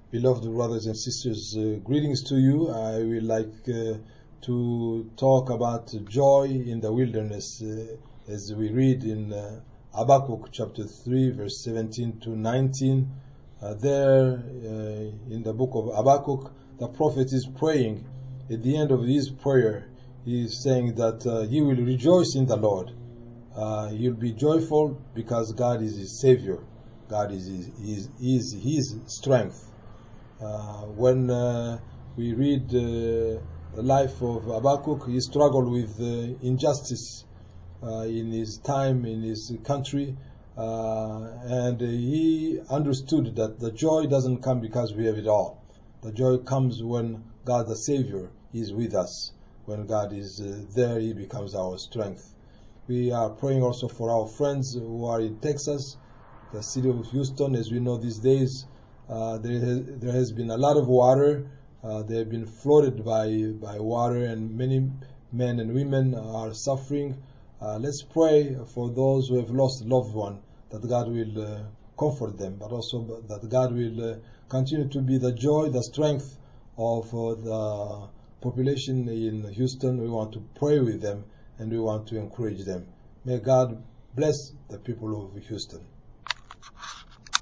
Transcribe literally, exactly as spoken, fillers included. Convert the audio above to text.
Beloved brothers and sisters, uh, greetings to you. I would like uh, to talk about joy in the wilderness uh, as we read in uh, Habakkuk chapter three verse seventeen to nineteen. Uh, there uh, in the book of Habakkuk, the prophet is praying. At the end of his prayer, he is saying that uh, he will rejoice in the Lord. Uh, he'll be joyful because God is his Savior. God is his, is, is his strength. Uh, when uh, we read uh, the life of Habakkuk, he struggled with uh, injustice uh, in his time, in his country, uh, and he understood that the joy doesn't come because we have it all. The joy comes when God the Savior is with us. When God is uh, there, He becomes our strength. We are praying also for our friends who are in Texas, the city of Houston. As we know these days, uh, there, has, there has been a lot of water. Uh, they have been flooded by, by water, and many men and women are suffering. Uh, let's pray for those who have lost loved one, that God will uh, comfort them, but also that God will uh, continue to be the joy, the strength of uh, the population in Houston. We want to pray with them and we want to encourage them. May God bless the people of Houston.